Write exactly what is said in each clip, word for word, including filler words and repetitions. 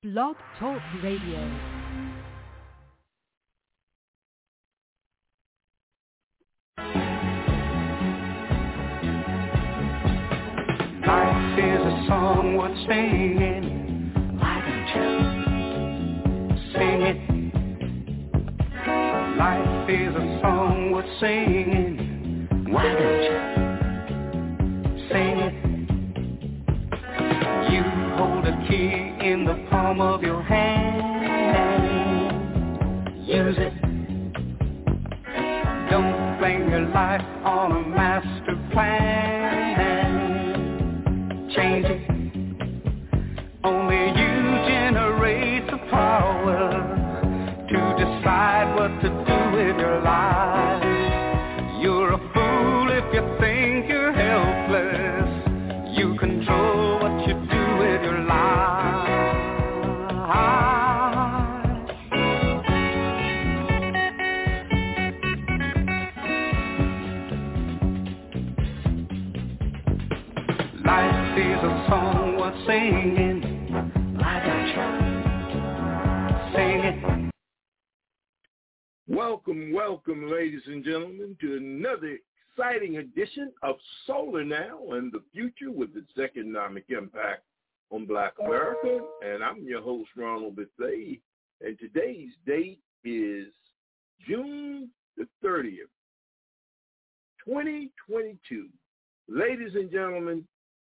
Blog Talk Radio. Life is a song worth singing. Why don't you sing it? Life is a song worth singing. Why don't you sing it? You hold a key in the palm of your hand. Use it. Don't blame your life on a master plan. Change it. Only you generate the power to decide what to do with your life. You're a fool if you think you're helpless. You control what you do with your life. Life is a song worth singing. Why don't you sing it? Welcome, welcome, ladies and gentlemen, to another exciting edition of Solar Now and the Future with its economic impact on Black America. And I'm your host, Ronald Bethea. And today's date is June the thirtieth, twenty twenty-two. Ladies and gentlemen,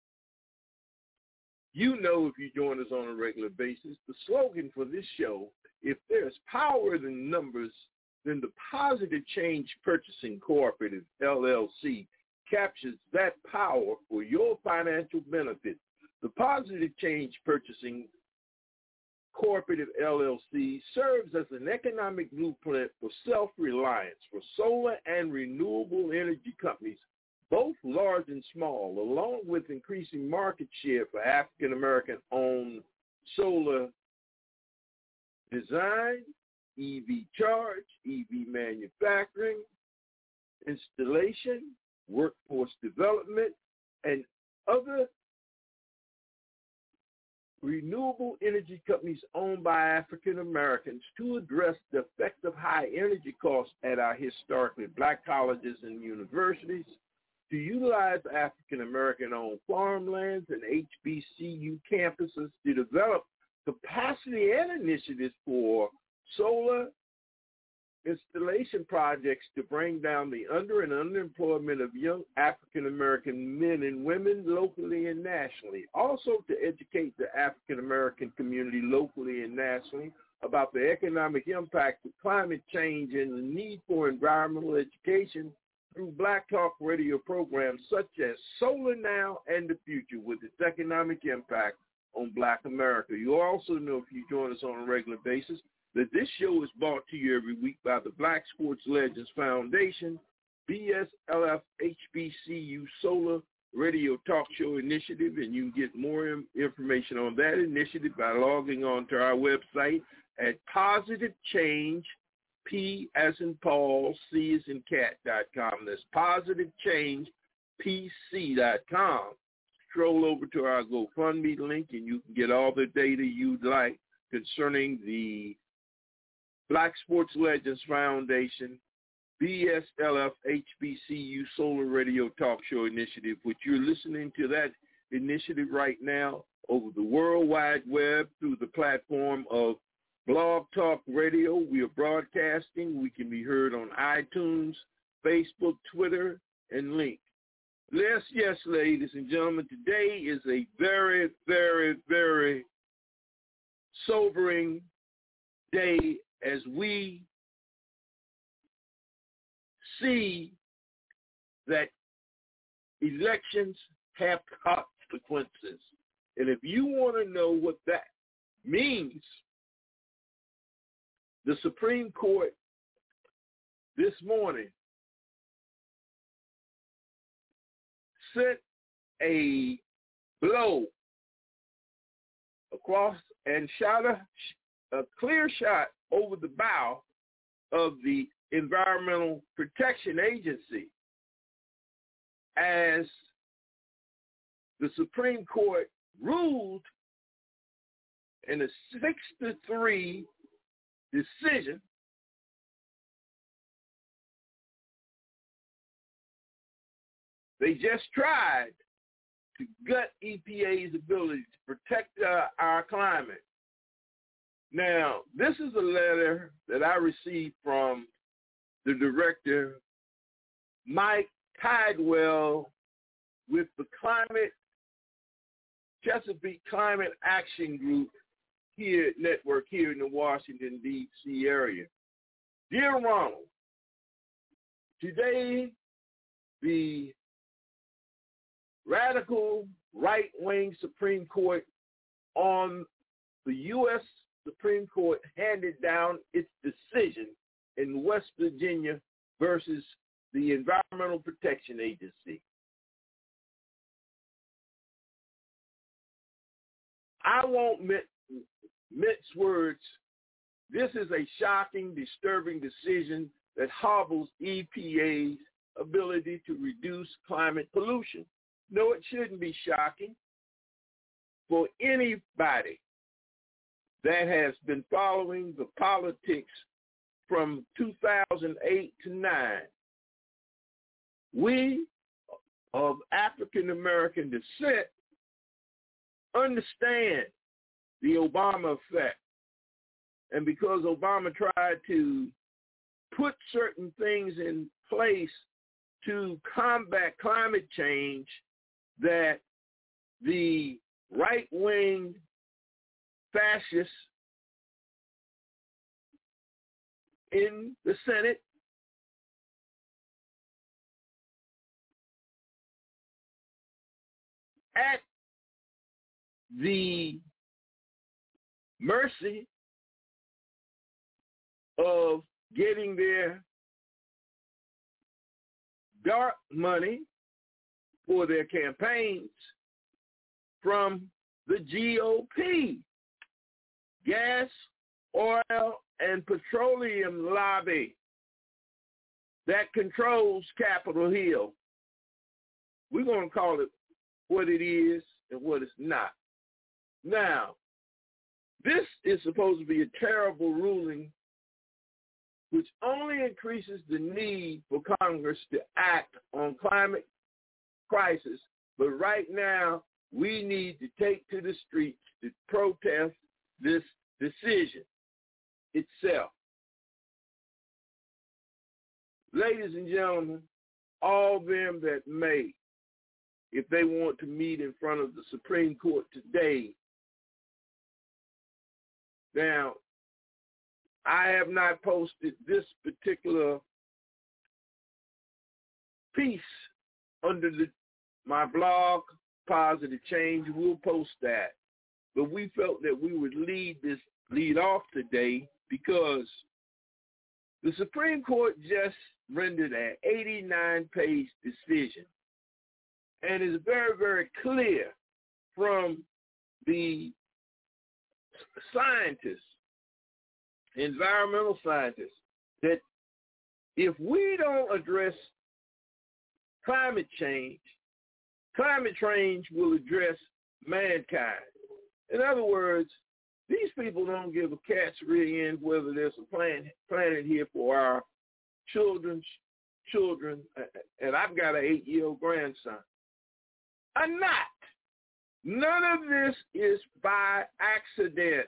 you know if you join us on a regular basis, the slogan for this show, if there's power in numbers, then the Positive Change Purchasing Cooperative, L L C, captures that power for your financial benefit. The Positive Change Purchasing Cooperative, L L C, serves as an economic blueprint for self-reliance for solar and renewable energy companies, both large and small, along with increasing market share for African-American-owned solar design, E V charge, E V manufacturing, installation, workforce development, and other renewable energy companies owned by African Americans to address the effect of high energy costs at our historically black colleges and universities, to utilize African American-owned farmlands and H B C U campuses to develop capacity and initiatives for solar installation projects to bring down the under and underemployment of young African-American men and women locally and nationally. Also to educate the African-American community locally and nationally about the economic impact of climate change and the need for environmental education through Black Talk radio programs such as Solar Now and the Future with its economic impact on Black America. You also know if you join us on a regular basis that this show is brought to you every week by the Black Sports Legends Foundation, B S L F H B C U Solar Radio Talk Show Initiative, and you can get more im- information on that initiative by logging on to our website at Positive Change, P as in Paul, C as in cat dot com. That's Positive Change, P C dot com. Scroll over to our GoFundMe link, and you can get all the data you'd like concerning the Black Sports Legends Foundation, B S L F H B C U Solar Radio Talk Show Initiative, which you're listening to that initiative right now over the World Wide Web through the platform of Blog Talk Radio. We are broadcasting. We can be heard on iTunes, Facebook, Twitter, and Link. Yes, yes, ladies and gentlemen, today is a very, very, very sobering day as we see that elections have consequences. And if you want to know what that means, the Supreme Court this morning sent a blow across and shot a, a clear shot over the bow of the Environmental Protection Agency as the Supreme Court ruled in a six to three decision, they just tried to gut E P A's ability to protect uh, our climate. Now, this is a letter that I received from the director, Mike Tidewell, with the Climate Chesapeake Climate Action Group here network here in the Washington, D C area. Dear Ronald, today the radical right-wing Supreme Court on the U S Supreme Court handed down its decision in West Virginia versus the Environmental Protection Agency. I won't mince words. This is a shocking, disturbing decision that hobbles E P A's ability to reduce climate pollution. No, it shouldn't be shocking for anybody that has been following the politics from two thousand eight to nine. We of African American descent understand the Obama effect. And because Obama tried to put certain things in place to combat climate change that the right-wing fascists in the Senate at the mercy of getting their dark money for their campaigns from the G O P, gas, oil, and petroleum lobby that controls Capitol Hill. We're going to call it what it is and what it's not. Now, this is supposed to be a terrible ruling which only increases the need for Congress to act on climate crisis. But right now, we need to take to the streets to protest this decision itself. Ladies and gentlemen, all them that may, if they want to meet in front of the Supreme Court today. Now, I have not posted this particular piece under the, my blog, Positive Change. We'll post that. But we felt that we would lead this lead off today because the Supreme Court just rendered an eighty-nine page decision. And it's very, very clear from the scientists, environmental scientists, that if we don't address climate change, climate change will address mankind. In other words, these people don't give a cat's rear end whether there's a planet, planet here for our children's children, and I've got an eight-year-old grandson. I'm not. None of this is by accident.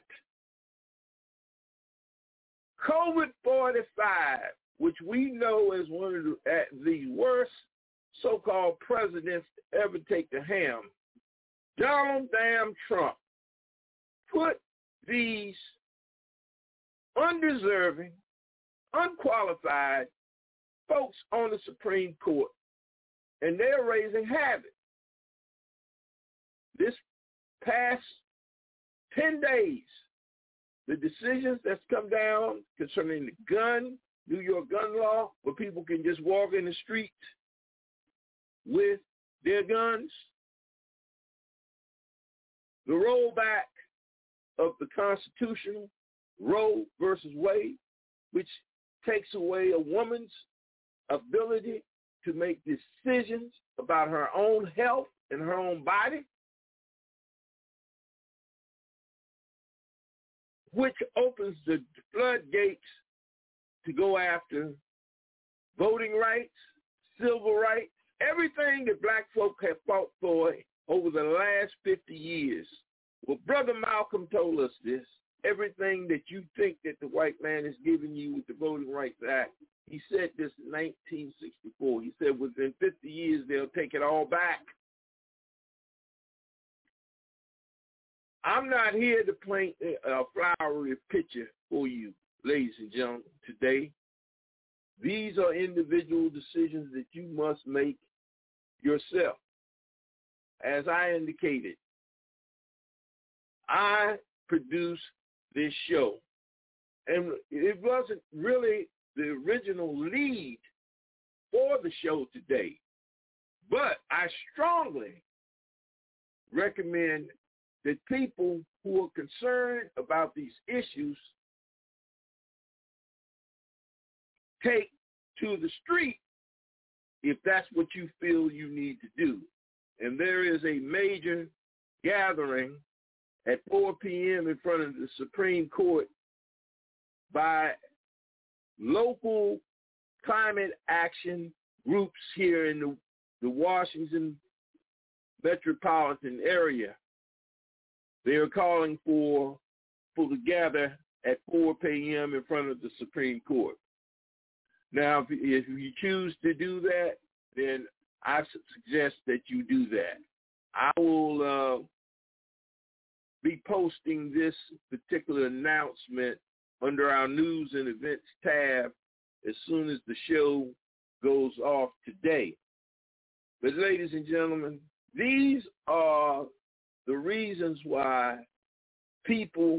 COVID forty-five, which we know is one of the, uh, the worst so-called presidents to ever take the ham, Donald damn Trump, put these undeserving, unqualified folks on the Supreme Court, and they're raising havoc. This past ten days, the decisions that's come down concerning the gun, New York gun law, where people can just walk in the streets with their guns, the rollback of the constitutional Roe versus Wade, which takes away a woman's ability to make decisions about her own health and her own body. which opens the floodgates to go after voting rights, civil rights, everything that black folk have fought for over the last fifty years. Well, Brother Malcolm told us this. Everything that you think that the white man is giving you with the Voting Rights Act, he said this in nineteen sixty-four. He said within fifty years, they'll take it all back. I'm not here to paint a flowery picture for you, ladies and gentlemen, today. These are individual decisions that you must make yourself. As I indicated, I produced this show, and it wasn't really the original lead for the show today, but I strongly recommend that people who are concerned about these issues take to the street if that's what you feel you need to do. And there is a major gathering at four p.m. in front of the Supreme Court by local climate action groups here in the, the Washington metropolitan area. They are calling for people to gather at four p.m. in front of the Supreme Court. Now, if, if you choose to do that, then I suggest that you do that. I will uh, be posting this particular announcement under our news and events tab as soon as the show goes off today. But ladies and gentlemen, these are the reasons why people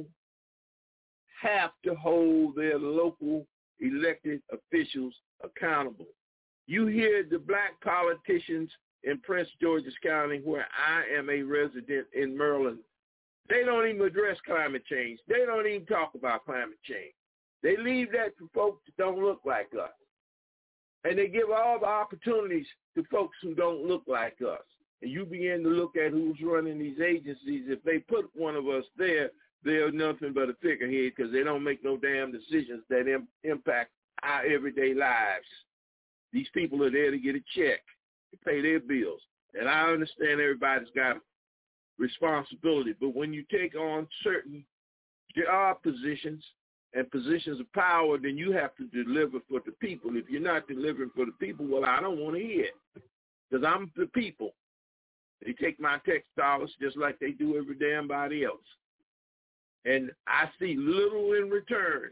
have to hold their local elected officials accountable. You hear the black politicians in Prince George's County, where I am a resident in Maryland, they don't even address climate change. They don't even talk about climate change. They leave that to folks that don't look like us. And they give all the opportunities to folks who don't look like us. And you begin to look at who's running these agencies. If they put one of us there, they're nothing but a figurehead because they don't make no damn decisions that im- impact our everyday lives. These people are there to get a check, to pay their bills. And I understand everybody's got responsibility, but when you take on certain job positions and positions of power, then you have to deliver for the people. If you're not delivering for the people, well, I don't want to hear it because I'm the people. They take my tax dollars just like they do every damn body else. And I see little in return.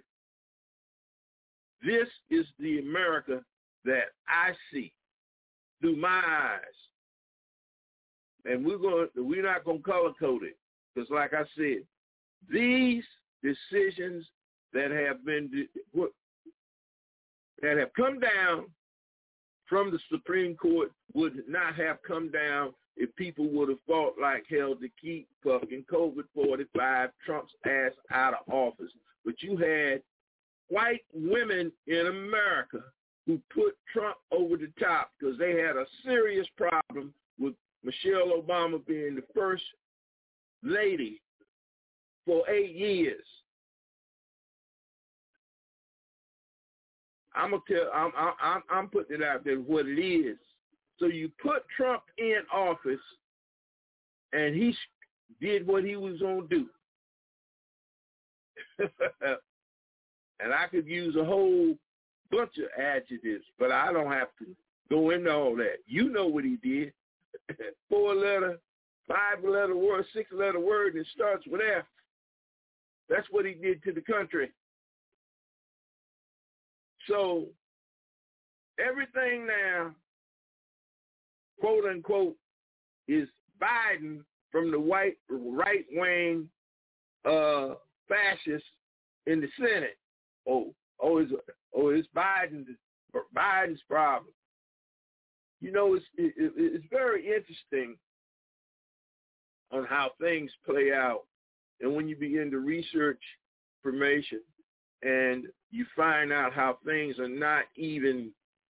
This is the America that I see through my eyes. And we're going we're not going to color code it. Because like I said, these decisions that have been that have come down from the Supreme Court would not have come down if people would have fought like hell to keep fucking COVID forty-five, Trump's ass out of office. But you had white women in America who put Trump over the top because they had a serious problem with Michelle Obama being the first lady for eight years. I'm gonna tell. I'm I'm I'm putting it out there what it is. So you put Trump in office, and he did what he was gonna do. And I could use a whole bunch of adjectives, but I don't have to go into all that. You know what he did. Four letter, five letter word, six letter word, and it starts with F. That's what he did to the country. So everything now, quote unquote, is Biden from the white right wing uh, fascists in the Senate. Oh, oh, it's oh, it's Biden's Biden's problem. You know, it's it, it's very interesting on how things play out, and when you begin to research information, and you find out how things are not even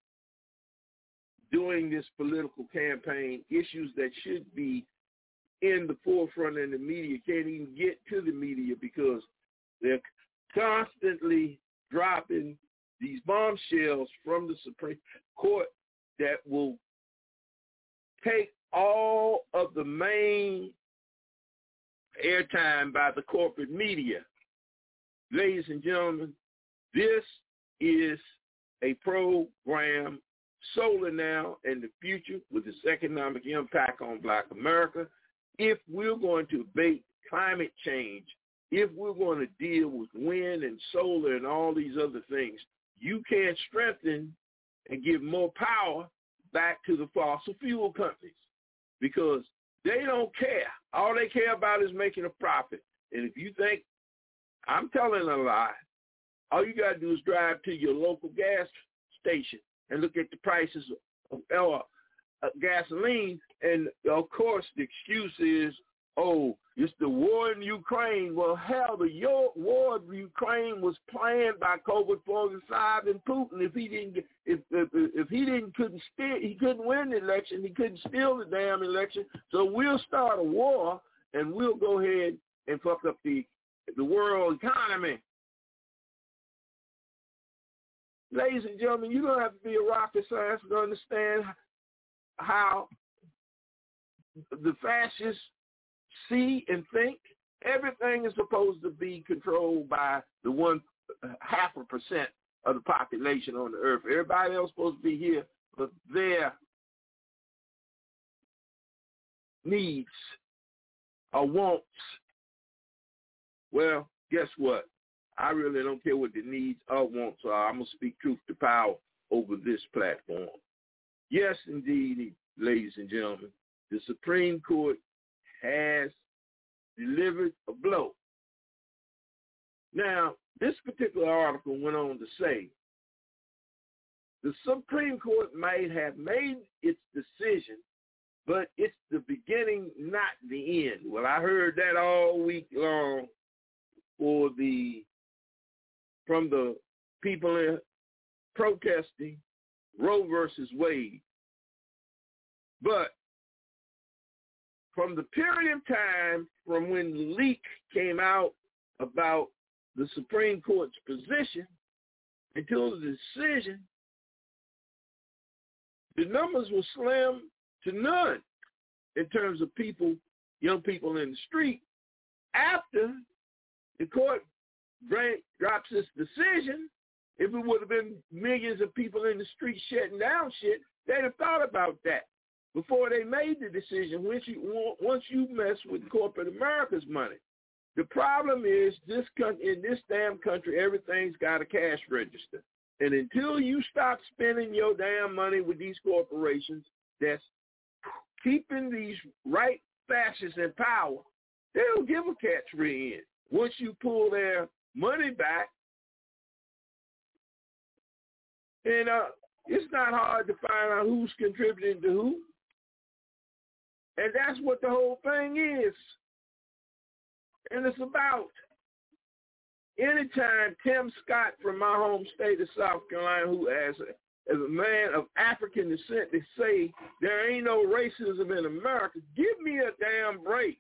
doing this political campaign, issues that should be in the forefront in the media can't even get to the media because They're constantly dropping these bombshells from the Supreme Court that will take all of the main airtime by the corporate media. Ladies and gentlemen, this is a program solely now in the future with its economic impact on Black America. If we're going to abate climate change, if we're going to deal with wind and solar and all these other things, you can't strengthen and give more power back to the fossil fuel companies because they don't care. All they care about is making a profit. And if you think I'm telling a lie, all you got to do is drive to your local gas station and look at the prices of uh, uh, gasoline. And, of course, the excuse is, oh, it's the war in Ukraine. Well, hell, the war in Ukraine was planned by COVID forty-five and Putin. If he didn't, if if, if he didn't, couldn't steal, he couldn't win the election. He couldn't steal the damn election. So we'll start a war and we'll go ahead and fuck up the the world economy. Ladies and gentlemen, you don't have to be a rocket scientist to understand how the fascists see and think. Everything is supposed to be controlled by the one half a percent of the population on the earth. Everybody else is supposed to be here, but their needs or wants. Well, guess what? I really don't care what the needs or wants are. I'm going to speak truth to power over this platform. Yes, indeed, ladies and gentlemen, the Supreme Court has delivered a blow. Now, this particular article went on to say the Supreme Court might have made its decision, but it's the beginning, not the end. Well, I heard that all week long for the from the people in protesting Roe versus Wade. But from the period of time from when the leak came out about the Supreme Court's position until the decision, the numbers were slim to none in terms of people, young people in the street. After the court drops its decision, if it would have been millions of people in the street shutting down shit, they'd have thought about that before they made the decision. Once you once you mess with corporate America's money, the problem is this in this damn country, everything's got a cash register, and until you stop spending your damn money with these corporations that's keeping these right fascists in power, they don't give a cat's rear end. Once you pull their money back, and uh, it's not hard to find out who's contributing to who. And that's what the whole thing is. And it's about. Anytime Tim Scott from my home state of South Carolina, who as a, as a man of African descent, they say there ain't no racism in America, give me a damn break.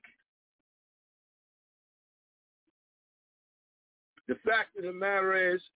The fact of the matter is,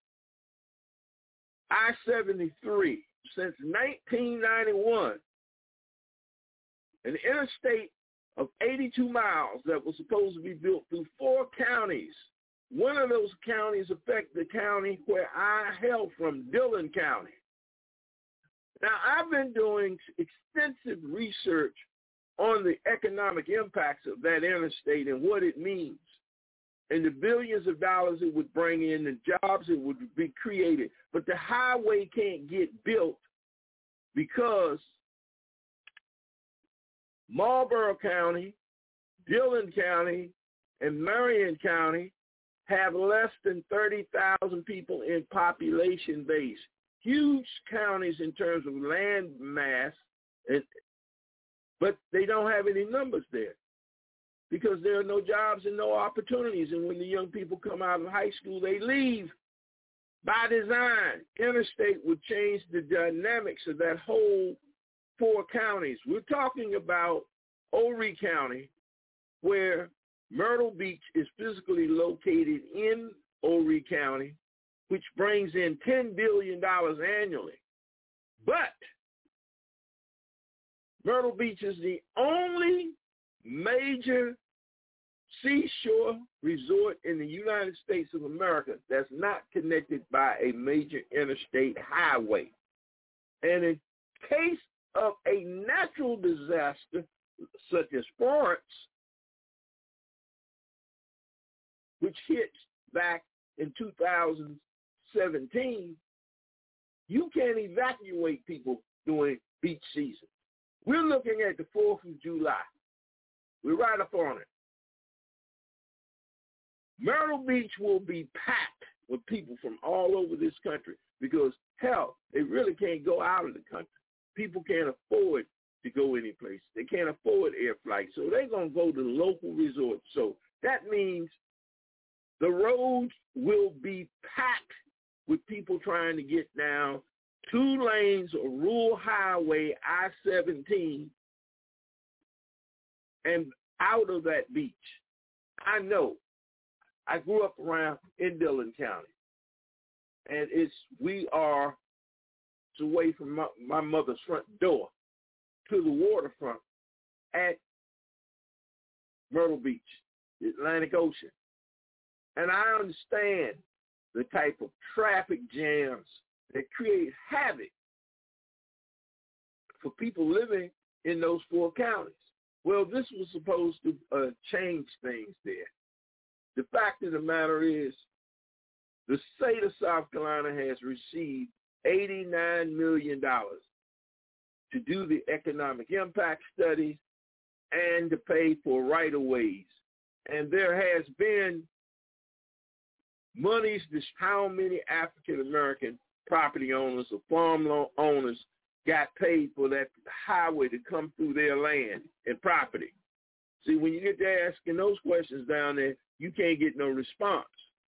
I seventy-three, since nineteen ninety-one, an interstate of eighty-two miles that was supposed to be built through four counties. One of those counties affect the county where I hail from, Dillon County. Now, I've been doing extensive research on the economic impacts of that interstate and what it means, and the billions of dollars it would bring in, the jobs it would be created. But the highway can't get built because Marlborough County, Dillon County, and Marion County have less than thirty thousand people in population base. Huge counties in terms of land mass, and, but they don't have any numbers there because there are no jobs and no opportunities. And when the young people come out of high school, they leave. By design, interstate would change the dynamics of that whole four counties. We're talking about Horry County, where Myrtle Beach is physically located in Horry County, which brings in ten billion dollars annually. But Myrtle Beach is the only major seashore resort in the United States of America that's not connected by a major interstate highway. And in case of a natural disaster such as Florence, which hit back in two thousand seventeen, you can't evacuate people during beach season. We're looking at the fourth of July. We're right up on it. Myrtle Beach will be packed with people from all over this country because, hell, they really can't go out of the country. People can't afford to go anyplace. They can't afford air flights, so they're going to go to local resorts. So that means the roads will be packed with people trying to get down two lanes of rural highway I seventeen and out of that beach. I know. I grew up around in Dillon County, and it's we are it's away from my, my mother's front door to the waterfront at Myrtle Beach, the Atlantic Ocean. And I understand the type of traffic jams that create havoc for people living in those four counties. Well, this was supposed to uh, change things there. The fact of the matter is the state of South Carolina has received eighty-nine million dollars to do the economic impact studies and to pay for right-of-ways. And there has been monies, how many African-American property owners or farm owners got paid for that highway to come through their land and property. See, when you get to asking those questions down there, you can't get no response.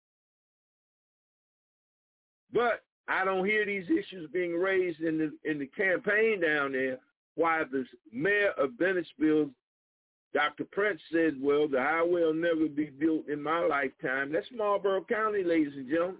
But I don't hear these issues being raised in the in the campaign down there. Why the mayor of Bennettsville, Doctor Prince, said, well, the highway will never be built in my lifetime. That's Marlboro County, ladies and gentlemen.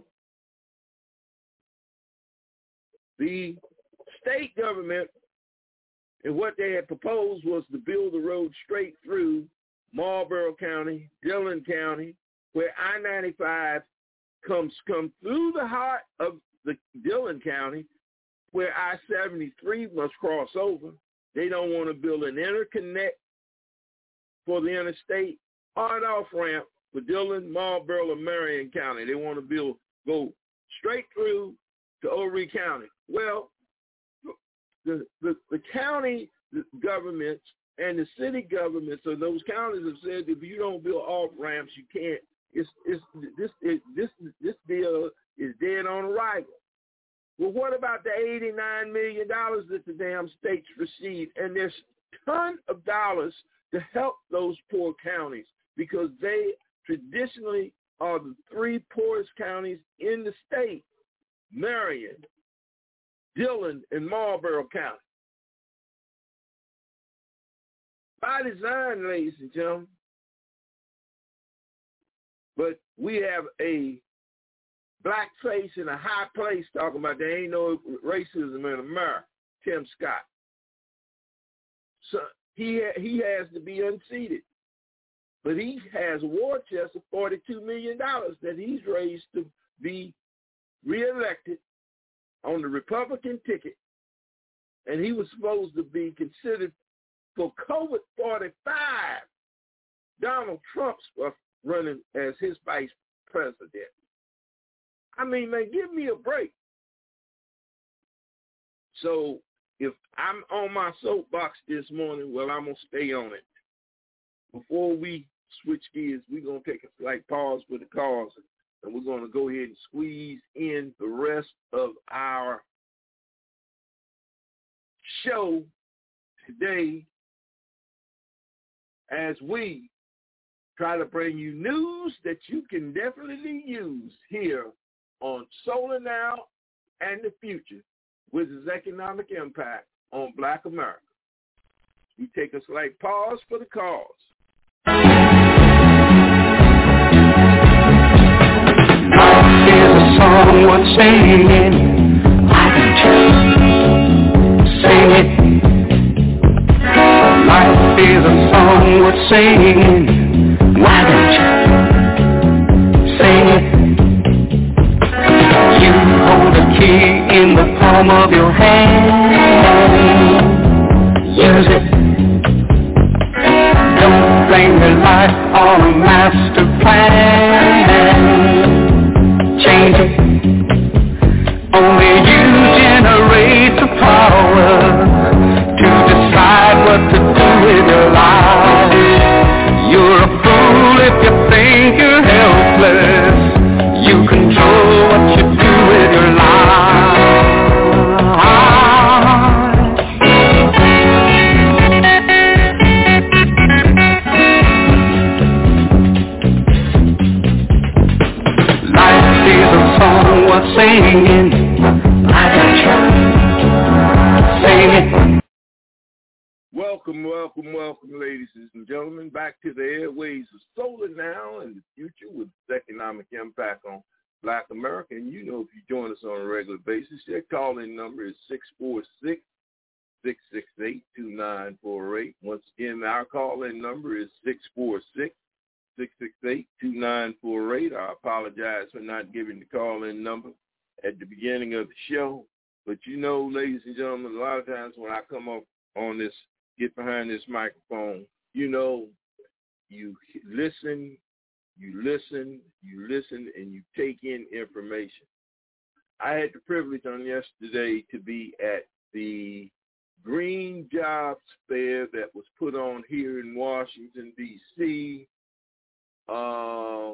The state government and what they had proposed was to build the road straight through Marlboro County, Dillon County, where I ninety-five comes come through the heart of the Dillon County, where I seventy-three must cross over. They don't want to build an interconnect for the interstate or an off-ramp for Dillon, Marlboro, and Marion County. They want to build go straight through to Horry County. Well, the, the, the county governments and the city governments of those counties have said if you don't build off-ramps, you can't. It's, it's, this, it, this, this bill is dead on arrival. Well, what about the eighty-nine million dollars that the damn states received? And there's a ton of dollars to help those poor counties because they traditionally are the three poorest counties in the state, Marion, Dillon, and Marlboro County. By design, ladies and gentlemen. But we have a black face in a high place talking about there ain't no racism in America, Tim Scott. So he he has to be unseated. But he has a war chest of forty-two million dollars that he's raised to be reelected on the Republican ticket. And he was supposed to be considered for COVID forty-five. Donald Trump's running as his vice president. I mean, man, give me a break. So if I'm on my soapbox this morning, well, I'm going to stay on it. Before we switch gears, we're going to take a slight pause for the cause, and we're going to go ahead and squeeze in the rest of our show today as we try to bring you news that you can definitely use here on Solar Now and the Future with its economic impact on Black America. We take a slight pause for the cause. singing? Why don't you sing it? Life is a song worth singing. Why don't you sing it? You hold the key in the palm of your hand. Use it. Don't blame your life on a master plan. Change it. Only you generate the power to decide what to do with your life. You're a fool if you think you're helpless. You control what you do with your life. Singing, I got you. Sing it. Welcome, welcome, welcome, ladies and gentlemen, back to the airways of Solar Now and the Future with economic impact on Black America. And you know, if you join us on a regular basis, your call-in number is six four six, six six eight, two nine four eight. Once again, our call-in number is six four six, six six eight, two nine four eight. I apologize for not giving the call-in number at the beginning of the show. But you know, ladies and gentlemen, a lot of times when I come up on this, get behind this microphone, you know, you listen, you listen, you listen, and you take in information. I had the privilege on yesterday to be at the Green Jobs Fair that was put on here in Washington, D C, uh,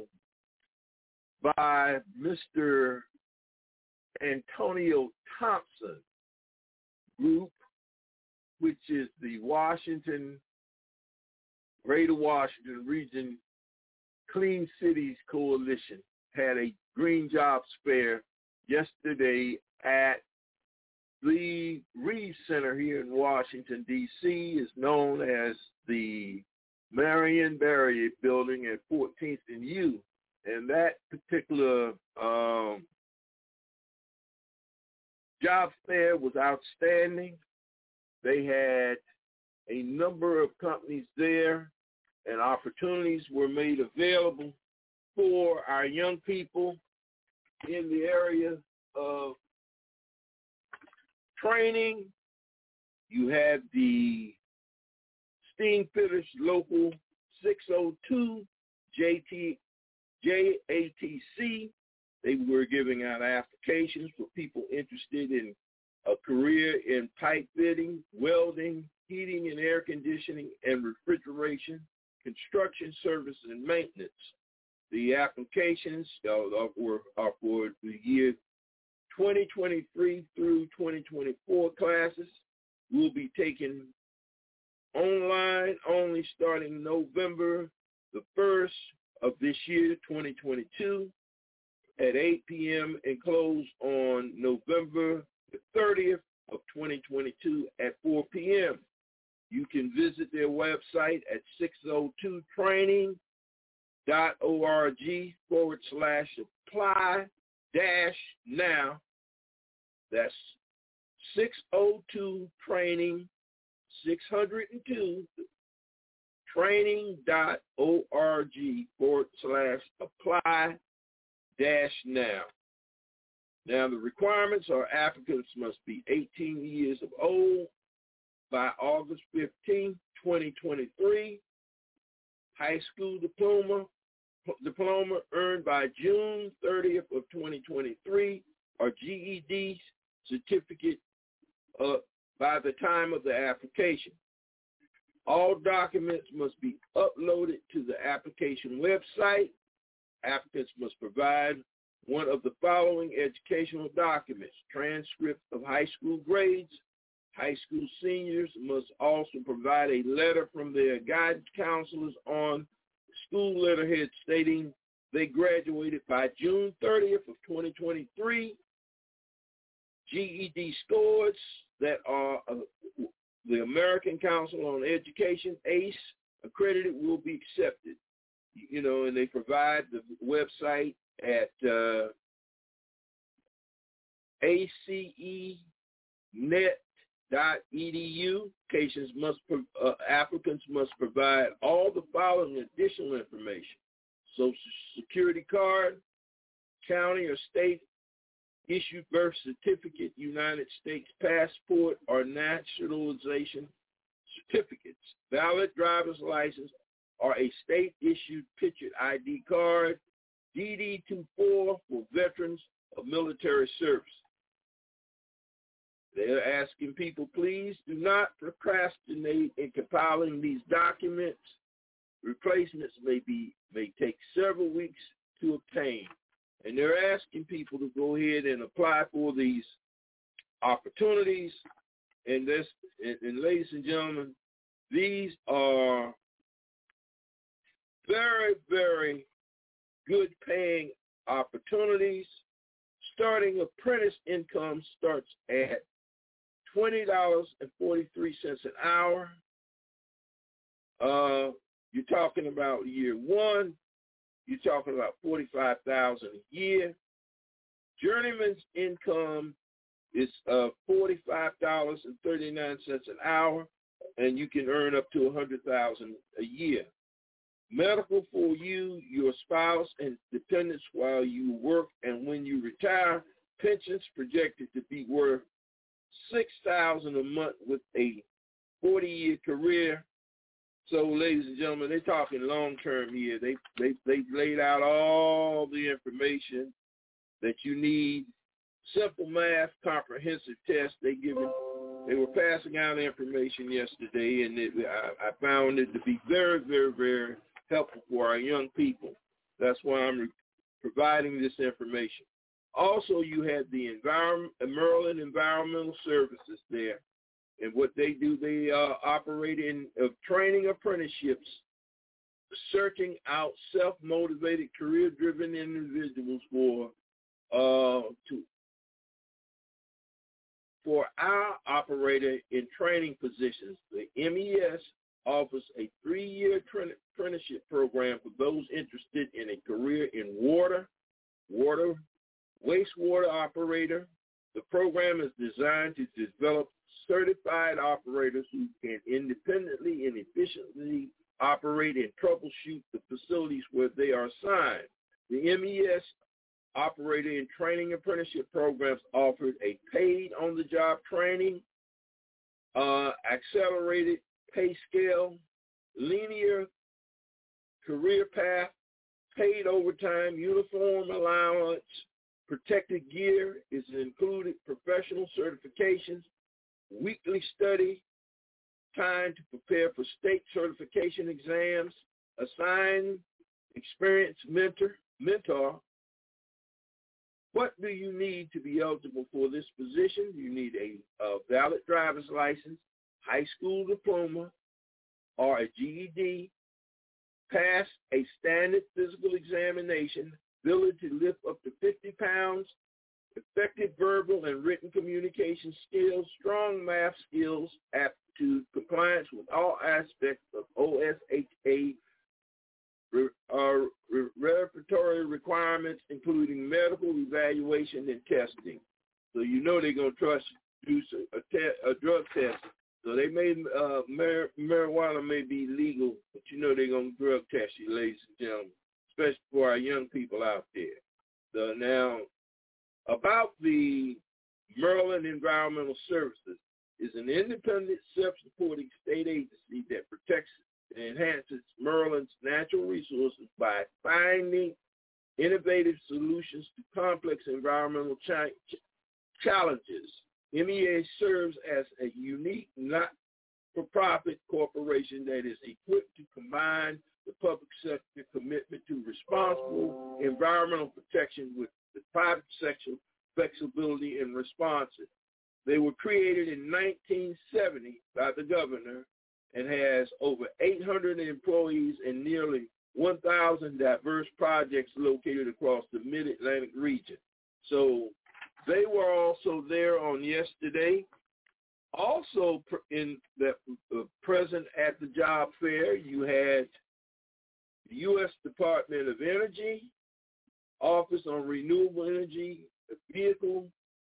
by Mister Antonio Thompson Group, which is the Washington, Greater Washington Region Clean Cities Coalition, had a Green Jobs Fair yesterday at the Reed Center here in Washington, D C. Is known as the Marion Barry Building at fourteenth and U. And that particular um, job fair was outstanding. They had a number of companies there, and opportunities were made available for our young people in the area of training. You had the Steam Fitters Local six oh two J T, J A T C. They were giving out applications for people interested in a career in pipe fitting, welding, heating and air conditioning, and refrigeration, construction services, and maintenance. The applications are, were, are for the year twenty twenty-three through twenty twenty-four classes. Will be taken online only starting November the first of this year, twenty twenty-two, at eight p.m. and close on November the thirtieth of twenty twenty-two at four p.m. You can visit their website at six oh two training dot org forward slash apply dash now. That's six oh two training, six oh two training dot org forward slash apply dash now. Now, the requirements are applicants must be eighteen years of old by August fifteenth, twenty twenty-three. High school diploma, diploma earned by June thirtieth of twenty twenty-three, or G E D certificate uh, by the time of the application. All documents must be uploaded to the application website. Applicants must provide one of the following educational documents: transcript of high school grades. High school seniors must also provide a letter from their guidance counselors on school letterhead stating they graduated by June thirtieth of twenty twenty-three. G E D scores that are uh, the American Council on Education, A C E, accredited will be accepted. You know, and they provide the website at uh, A C E net dot E D U. Applications must, uh, applicants must provide all the following additional information: Social Security card, county or state issued birth certificate, United States passport or naturalization certificates, valid driver's license or a state-issued pictured I D card, D D twenty-four for veterans of military service. They're asking people, please do not procrastinate in compiling these documents. Replacements may be may take several weeks to obtain. And they're asking people to go ahead and apply for these opportunities. And this, and, and ladies and gentlemen, these are very, very good paying opportunities. Starting apprentice income starts at twenty dollars and forty-three cents an hour. Uh, you're talking about year one. You're talking about forty-five thousand dollars a year. Journeyman's income is uh, forty-five dollars and thirty-nine cents an hour, and you can earn up to one hundred thousand dollars a year. Medical for you, your spouse, and dependents while you work and when you retire. Pensions projected to be worth six thousand dollars a month with a forty-year career. So, ladies and gentlemen, they're talking long-term here. They they they laid out all the information that you need. Simple math, comprehensive test. They given. They were passing out information yesterday, and it, I, I found it to be very, very, very helpful for our young people. That's why I'm re- providing this information. Also, you had the environment, Maryland Environmental Services there. And what they do, they uh, operate in uh, training apprenticeships, searching out self-motivated, career-driven individuals for uh, to for our operator in training positions. The M E S offers a three-year tra- apprenticeship program for those interested in a career in water, water, wastewater operator. The program is designed to develop certified operators who can independently and efficiently operate and troubleshoot the facilities where they are assigned. The M E S operator in training apprenticeship programs offered a paid on-the-job training, uh, accelerated pay scale, linear career path, paid overtime, uniform allowance, protected gear is included, professional certifications, weekly study time to prepare for state certification exams, assigned experienced mentor, mentor. What do you need to be eligible for this position? You need a, a valid driver's license, high school diploma, or a G E D, pass a standard physical examination, ability to lift up to fifty pounds, effective verbal and written communication skills, strong math skills, aptitude, compliance with all aspects of O S H A uh, regulatory requirements, including medical evaluation and testing. So you know they're going to trust you to do a, te- a drug test. So they may, uh, mar- marijuana may be legal, but you know they're going to drug test you, ladies and gentlemen, especially for our young people out there. So now, about the Maryland Environmental Services is an independent, self-supporting state agency that protects and enhances Maryland's natural resources by finding innovative solutions to complex environmental ch- ch- challenges. M E A serves as a unique, not-for-profit corporation that is equipped to combine the public sector commitment to responsible environmental protection with the private sector flexibility and responses. They were created in nineteen seventy by the governor and has over eight hundred employees and nearly one thousand diverse projects located across the Mid-Atlantic region. So they were also there on yesterday. Also in that uh, present at the job fair, you had the U S Department of Energy, Office on Renewable Energy, Vehicle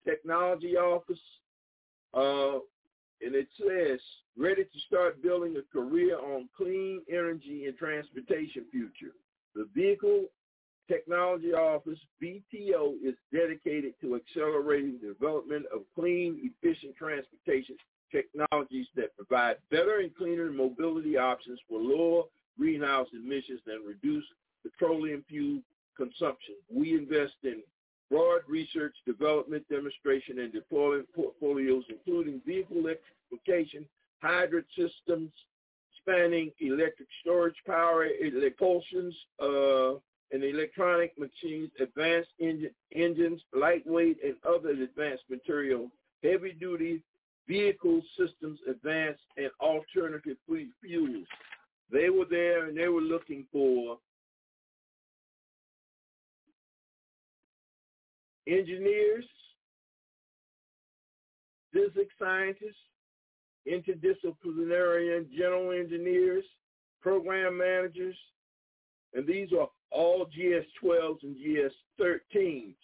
Technology Office, uh, and it says, ready to start building a career on clean energy and transportation future. The Vehicle Technology Office, V T O, is dedicated to accelerating the development of clean, efficient transportation technologies that provide better and cleaner mobility options for lower greenhouse emissions and reduce petroleum fuel consumption. We invest in broad research, development, demonstration, and deployment portfolios, including vehicle electrification, hybrid systems, spanning electric storage power, propulsions, uh, and electronic machines, advanced engine, engines, lightweight and other advanced materials, heavy-duty vehicle systems, advanced and alternative fuels. They were there and they were looking for engineers, physics scientists, interdisciplinary and general engineers, program managers, and these are all G S twelves and G S thirteens.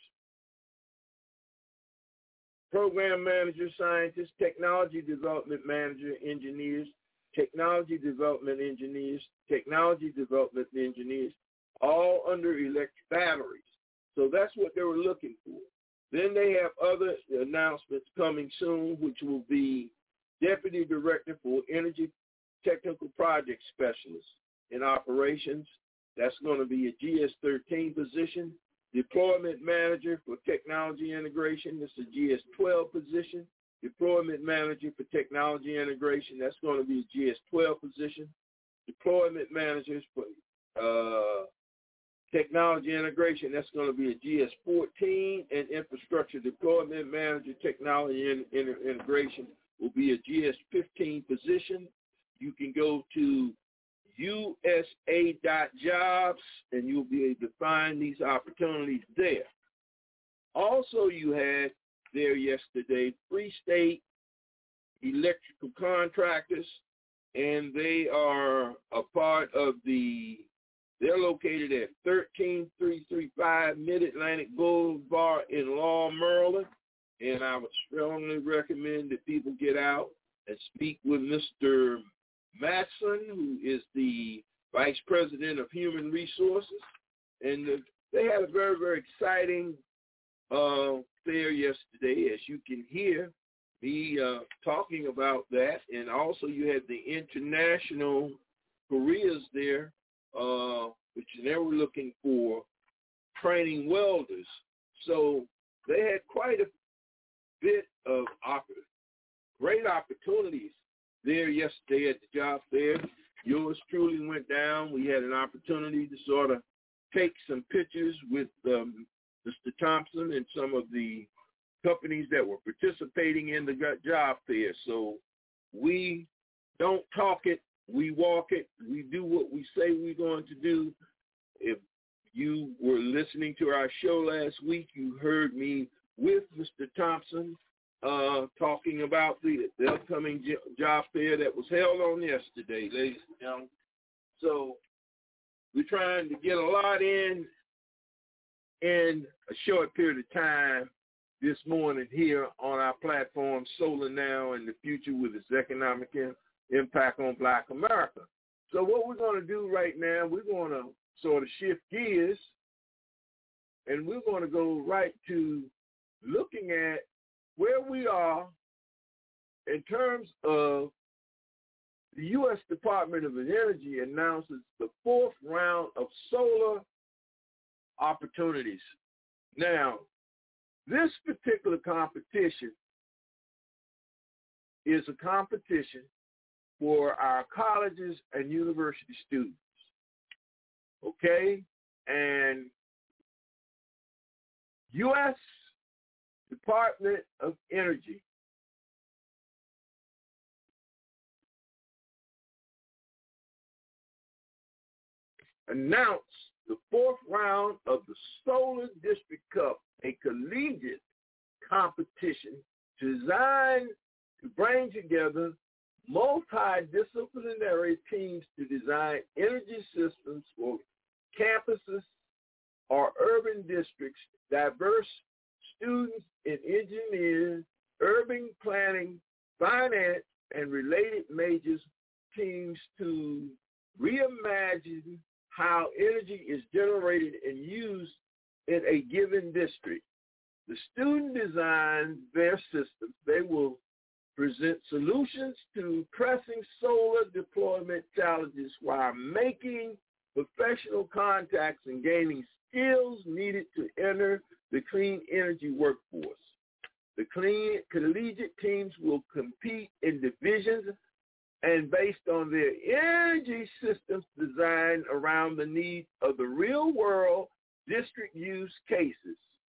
Program manager, scientists, technology development manager, engineers, technology development engineers, technology development engineers, all under electric batteries. So that's what they were looking for. Then they have other announcements coming soon, which will be Deputy Director for Energy Technical Project Specialist in Operations. That's going to be a G S thirteen position. Deployment Manager for Technology Integration. This is a G S twelve position. Deployment Manager for Technology Integration. That's going to be a G S twelve position. Deployment Managers for uh, Technology Integration. That's going to be a G S fourteen. And Infrastructure Deployment Manager Technology in, in, Integration will be a G S fifteen position. You can go to U S A dot jobs, and you'll be able to find these opportunities there. Also, you had there yesterday Free State Electrical Contractors, and they are a part of the, they're located at thirteen three thirty-five Mid-Atlantic Boulevard in Law, Maryland, and I would strongly recommend that people get out and speak with Mister Matson, who is the Vice President of Human Resources. And uh, they had a very, very exciting uh, fair yesterday, as you can hear me uh, talking about that. And also you had the international careers there, uh, which they were looking for training welders. So they had quite a bit of opp- great opportunities there yesterday at the job fair. Yours truly went down. We had an opportunity to sort of take some pictures with um, Mister Thompson and some of the companies that were participating in the job fair. So we don't talk it, we walk it, we do what we say we're going to do. If you were listening to our show last week, you heard me with Mister Thompson Uh, talking about the, the upcoming job fair that was held on yesterday, ladies and gentlemen. So we're trying to get a lot in in a short period of time this morning here on our platform, Solar Now and the Future with its economic impact on Black America. So what we're going to do right now, we're going to sort of shift gears, and we're going to go right to looking at where we are in terms of the U S Department of Energy announces the fourth round of solar opportunities. Now, this particular competition is a competition for our colleges and university students, okay? And U S Department of Energy announced the fourth round of the Solar District Cup, a collegiate competition designed to bring together multidisciplinary teams to design energy systems for campuses or urban districts, diverse students in engineering, urban planning, finance, and related majors teams to reimagine how energy is generated and used in a given district. The student designs their systems. They will present solutions to pressing solar deployment challenges while making professional contacts and gaining skills needed to enter the clean energy workforce. The clean collegiate teams will compete in divisions and based on their energy systems designed around the needs of the real-world district use cases.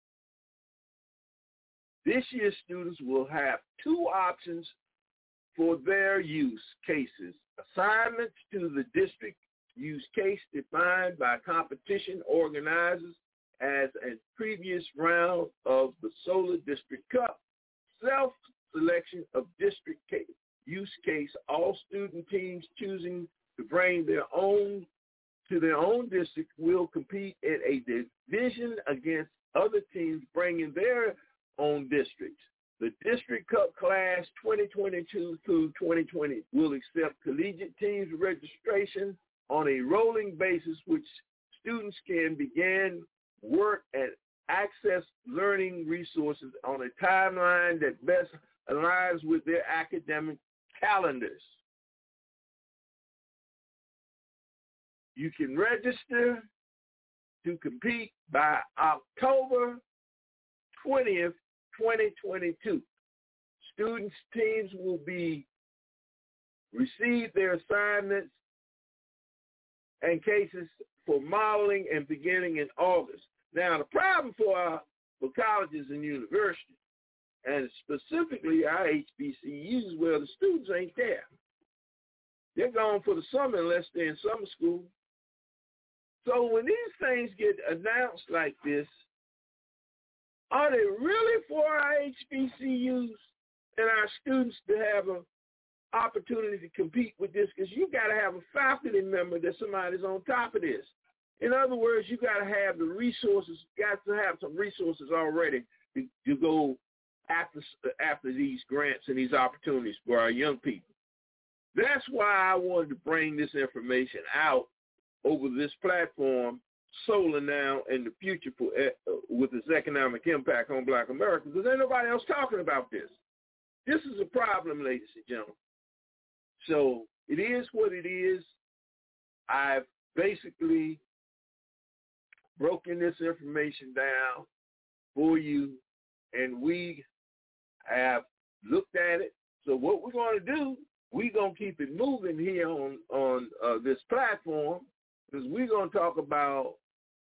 This year, students will have two options for their use cases: assignments to the district use case defined by competition organizers as a previous round of the Solar District Cup, self-selection of district case, use case, all student teams choosing to bring their own to their own district will compete in a division against other teams bringing their own districts. The District Cup Class twenty twenty-two through twenty twenty will accept collegiate teams registration on a rolling basis, which students can begin work and access learning resources on a timeline that best aligns with their academic calendars. You can register to compete by October twentieth, twenty twenty-two. Students' teams will be receive their assignments and cases for modeling and beginning in August. Now, the problem for our for colleges and universities, and specifically our H B C Us, where the students ain't there. They're gone for the summer unless they're in summer school. So when these things get announced like this, are they really for our H B C Us and our students to have an opportunity to compete with this? Because you got to have a faculty member that somebody's on top of this. In other words, you got to have the resources, got to have some resources already to, to go after after these grants and these opportunities for our young people. That's why I wanted to bring this information out over this platform, Solar Now and the Future for uh, with its economic impact on Black America, because ain't nobody else talking about this. This is a problem, ladies and gentlemen. So it is what it is. I've basically broken this information down for you, and we have looked at it. So what we're going to do, we're going to keep it moving here on, on uh, this platform, because we're going to talk about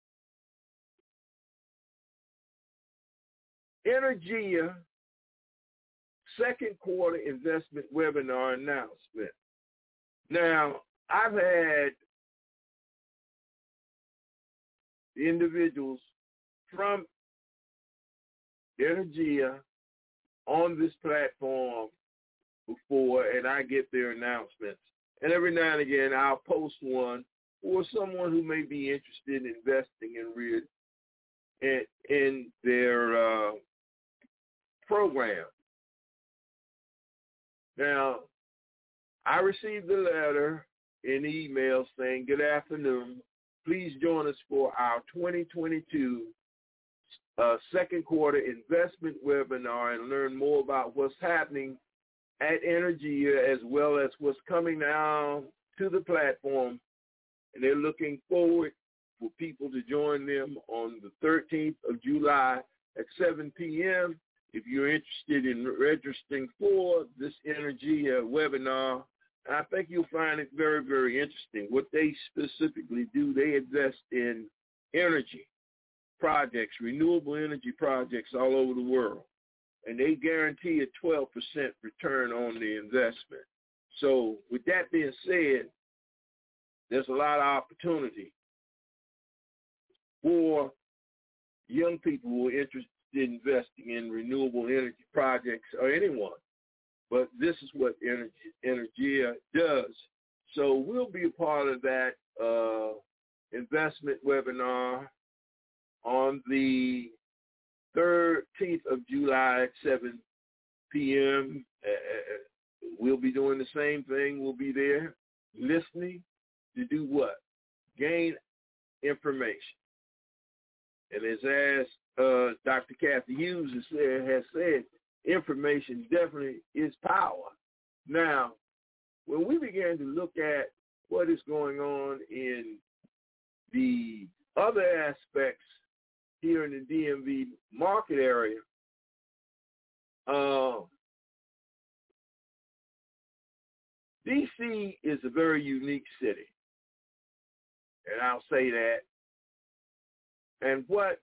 Energia second quarter investment webinar announcement. Now, I've had individuals from Energia on this platform before, and I get their announcements. And every now and again, I'll post one for someone who may be interested in investing in real in, in their uh, program. Now, I received a letter in email saying, "Good afternoon. Please join us for our twenty twenty-two uh, second quarter investment webinar and learn more about what's happening at Energia as well as what's coming now to the platform." And they're looking forward for people to join them on the thirteenth of July at seven p.m. If you're interested in registering for this Energia webinar, I think you'll find it very, very interesting. What they specifically do, they invest in energy projects, renewable energy projects all over the world, and they guarantee a twelve percent return on the investment. So with that being said, there's a lot of opportunity for young people who are interested in investing in renewable energy projects, or anyone. But this is what Energy, Energia does. So we'll be a part of that uh, investment webinar on the thirteenth of July at seven p.m. Uh, we'll be doing the same thing. We'll be there listening to do what? Gain information. And as, as uh, Doctor Kathy Hughes has said, has said, information definitely is power. Now, when we began to look at what is going on in the other aspects here in the D M V market area, uh, D C is a very unique city, and I'll say that. And what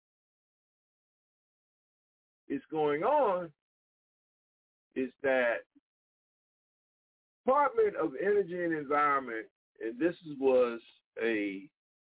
is going on is that Department of Energy and Environment, and this was a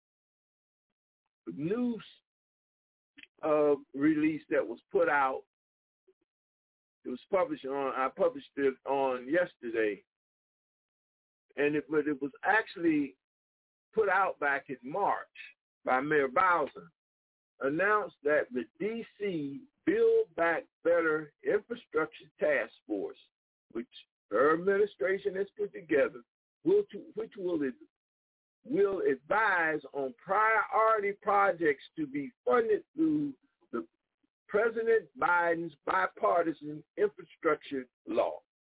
news uh, release that was put out. It was published on, I published it on yesterday, and it, but it was actually put out back in March by Mayor Bowser, announced that the D C Build Back Better Infrastructure Task Force, which her administration has put together, will to, which will, will advise on priority projects to be funded through the President Biden's bipartisan infrastructure law.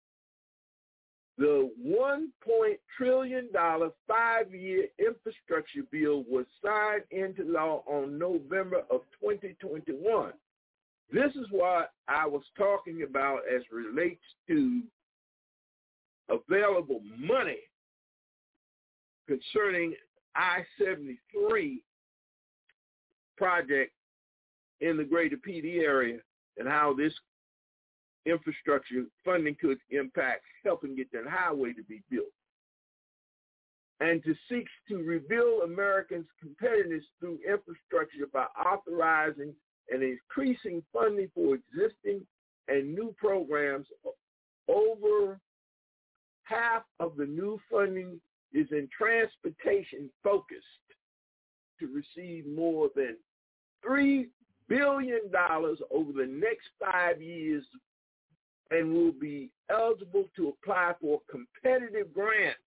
The one point one trillion dollars five-year infrastructure bill was signed into law on November of twenty twenty-one. This is what I was talking about as relates to available money concerning I seventy-three project in the greater P D area and how this infrastructure funding could impact helping get that highway to be built. And to seek to rebuild Americans' competitiveness through infrastructure by authorizing and increasing funding for existing and new programs. Over half of the new funding is in transportation focused to receive more than three billion dollars over the next five years and will be eligible to apply for competitive grants.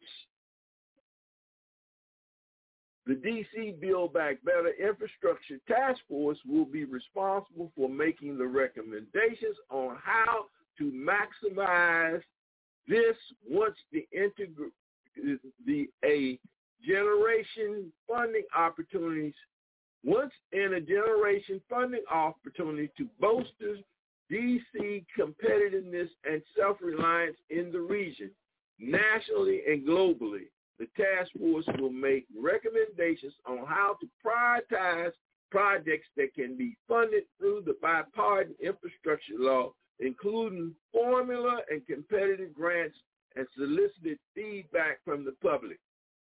The D C Build Back Better Infrastructure Task Force will be responsible for making the recommendations on how to maximize this once the integr- the a generation funding opportunities, once in a generation funding opportunity to bolster D C competitiveness and self-reliance in the region, nationally and globally. The task force will make recommendations on how to prioritize projects that can be funded through the bipartisan infrastructure law, including formula and competitive grants, and solicited feedback from the public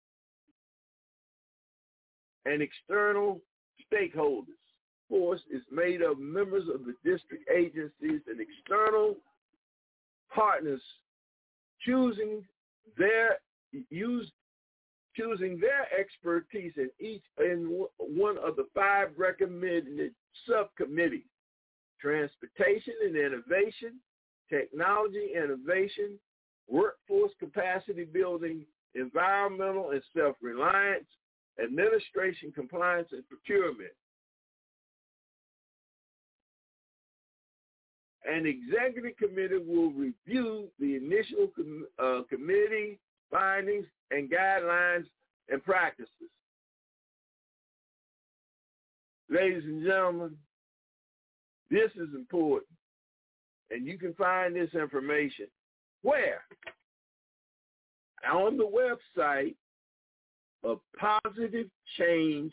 and external stakeholders. Force is made of members of the district agencies and external partners choosing their use choosing their expertise in each in one of the five recommended subcommittees: transportation and innovation, technology innovation, workforce capacity building, environmental and self-reliance, administration, compliance, and procurement. An executive committee will review the initial com- uh, committee findings and guidelines and practices. Ladies and gentlemen, this is important, and you can find this information where? On the website of Positive Change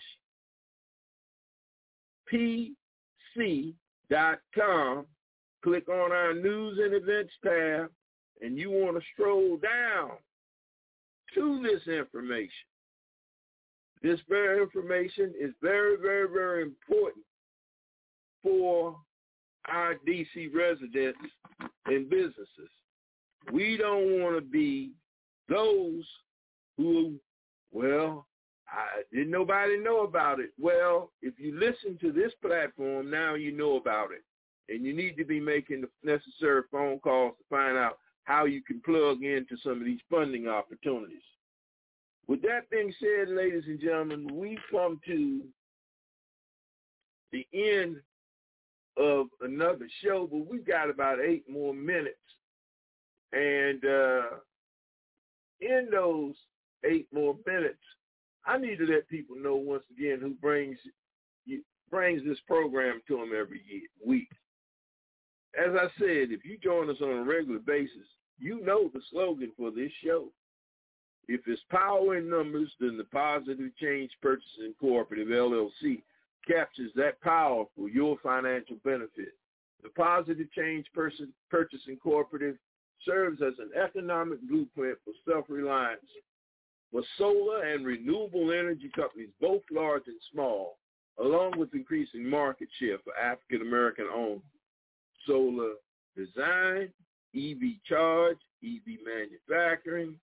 P C dot com. Click on our News and Events tab, and you want to stroll down to this information. This very information is very, very, very important for our D C residents and businesses. We don't want to be those who, well, I, didn't nobody know about it. Well, if you listen to this platform, now you know about it. And you need to be making the necessary phone calls to find out how you can plug into some of these funding opportunities. With that being said, ladies and gentlemen, we've come to the end of another show, but we've got about eight more minutes. And uh, in those eight more minutes, I need to let people know once again who brings brings this program to them every year, week. As I said, if you join us on a regular basis, you know the slogan for this show. If it's power in numbers, then the Positive Change Purchasing Cooperative, L L C, captures that power for your financial benefit. The Positive Change Purchasing Cooperative serves as an economic blueprint for self-reliance for solar and renewable energy companies, both large and small, along with increasing market share for African-American-owned solar design, E V charge, E V manufacturing,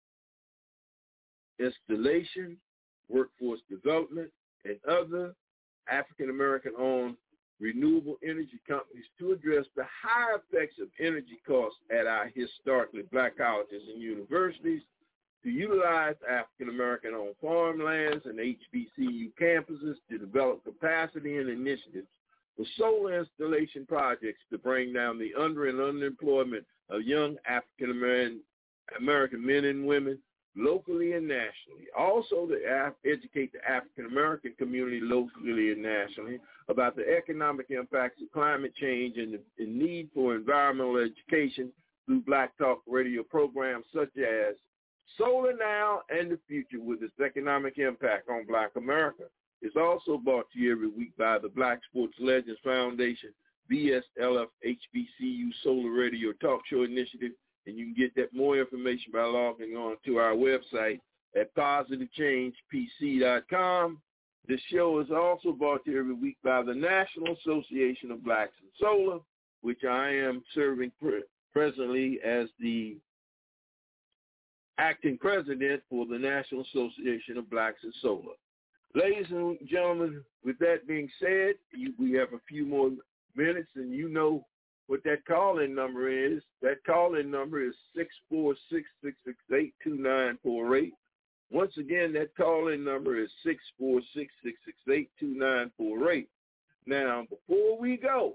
installation, workforce development, and other African-American-owned renewable energy companies to address the high effects of energy costs at our historically black colleges and universities, to utilize African-American-owned farmlands and H B C U campuses to develop capacity and initiatives for solar installation projects to bring down the under and underemployment of young African-American American men and women locally and nationally. Also to af- educate the African-American community locally and nationally about the economic impacts of climate change and the, the need for environmental education through Black Talk radio programs such as Solar Now and the Future with its economic impact on Black America. It's also brought to you every week by the Black Sports Legends Foundation, B S L F H B C U Solar Radio Talk Show Initiative, and you can get that more information by logging on to our website at positive change p c dot com. This show is also brought to you every week by the National Association of Blacks in Solar, which I am serving pre- presently as the acting president for the National Association of Blacks in Solar. Ladies and gentlemen, with that being said, you, we have a few more minutes, and you know what that call-in number is. That call-in number is six four six, six six eight, two nine four eight. Once again, that call-in number is six four six, six six eight, two nine four eight. Now, before we go,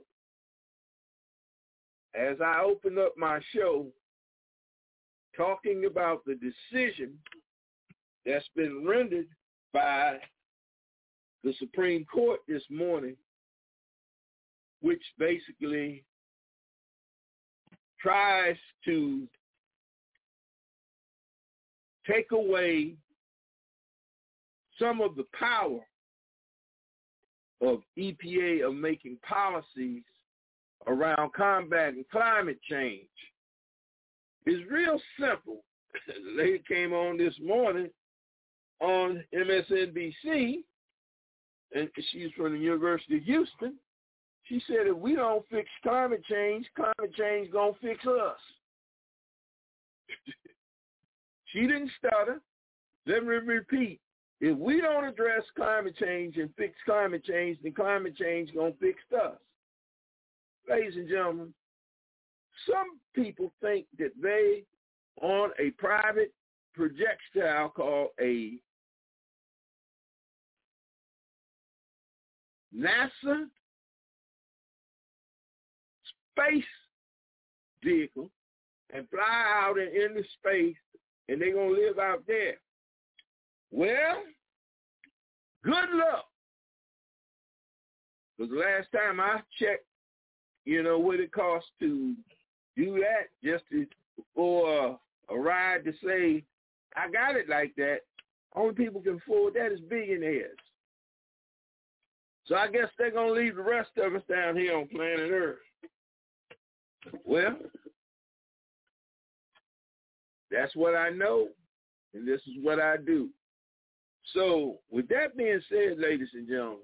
as I open up my show, talking about the decision that's been rendered by the Supreme Court this morning, which basically tries to take away some of the power of E P A of making policies around combating climate change. It's real simple. The lady came on this morning on M S N B C, and she's from the University of Houston. She said, if we don't fix climate change, climate change gonna fix us. She didn't stutter. Let me repeat. If we don't address climate change and fix climate change, then climate change gonna fix us. Ladies and gentlemen, some people think that they, on a private projectile called a NASA space vehicle, and fly out and into space, and they're going to live out there. Well, good luck. Because the last time I checked, you know, what it costs to do that, just to, for a, a ride to say, I got it like that, only people can afford that is billionaires. So I guess they're going to leave the rest of us down here on planet Earth. Well, that's what I know, and this is what I do. So with that being said, ladies and gentlemen,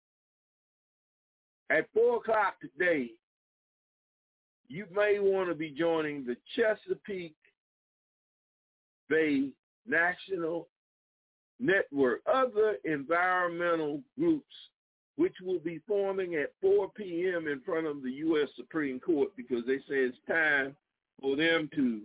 at four o'clock today, you may want to be joining the Chesapeake Bay National Network, other environmental groups, which will be forming at four p.m. in front of the U S Supreme Court because they say it's time for them to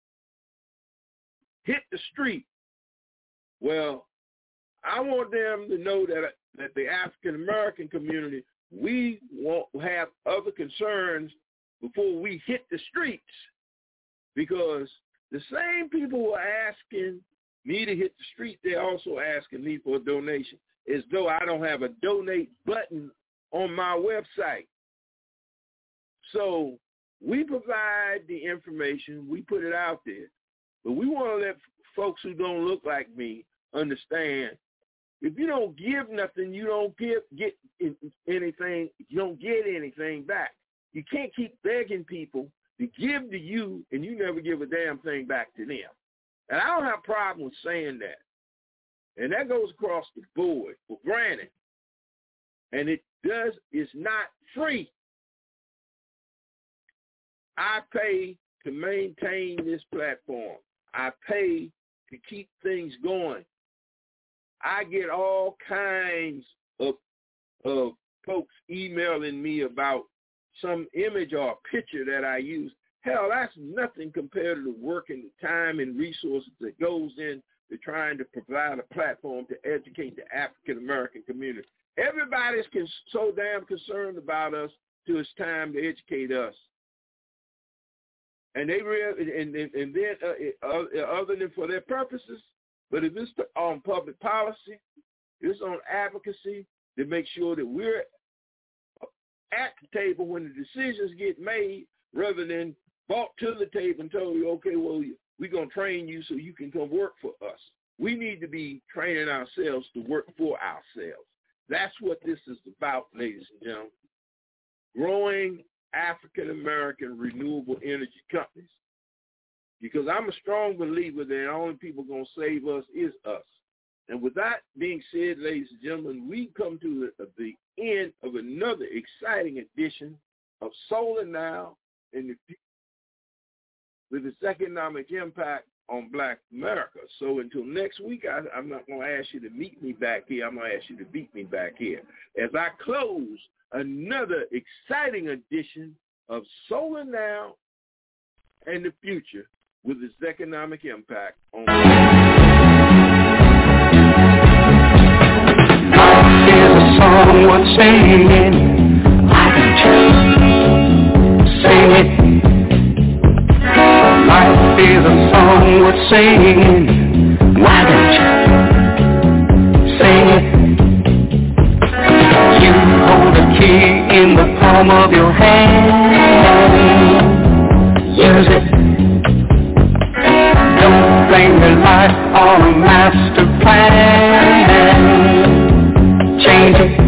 hit the street. Well, I want them to know that that the African-American community, we won't have other concerns before we hit the streets, because the same people who are asking me to hit the street, they're also asking me for a donation, as though I don't have a donate button on my website. So we provide the information, we put it out there, but we want to let folks who don't look like me understand, if you don't give nothing, you don't give get anything, you don't get anything back. You can't keep begging people to give to you and you never give a damn thing back to them. And I don't have a problem with saying that. And that goes across the board for granted. And it does, it's not free. I pay to maintain this platform. I pay to keep things going. I get all kinds of, of folks emailing me about some image or picture that I use. Hell, that's nothing compared to the work and the time and resources that goes into trying to provide a platform to educate the African-American community. Everybody's con- so damn concerned about us till it's time to educate us. And they really, and, and, and then uh, other than for their purposes, but if it's on public policy, it's on advocacy to make sure that we're at the table when the decisions get made, rather than brought to the table and told you, okay, well, we're going to train you so you can come work for us. We need to be training ourselves to work for ourselves. That's what this is about, ladies and gentlemen. Growing African-American renewable energy companies. Because I'm a strong believer that the only people going to save us is us. And with that being said, ladies and gentlemen, we come to the, the end of another exciting edition of Solar Now in the, with its economic impact on Black America. So until next week, I, I'm not going to ask you to meet me back here. I'm going to ask you to beat me back here as I close another exciting edition of Solar Now and the Future with its economic impact on Black America. Here's a song worth singing. Why don't you sing it? Life is a song worth singing. Why don't you sing it? You hold the key in the palm of your hand. Use it. Don't blame your life on a master plan. Change it.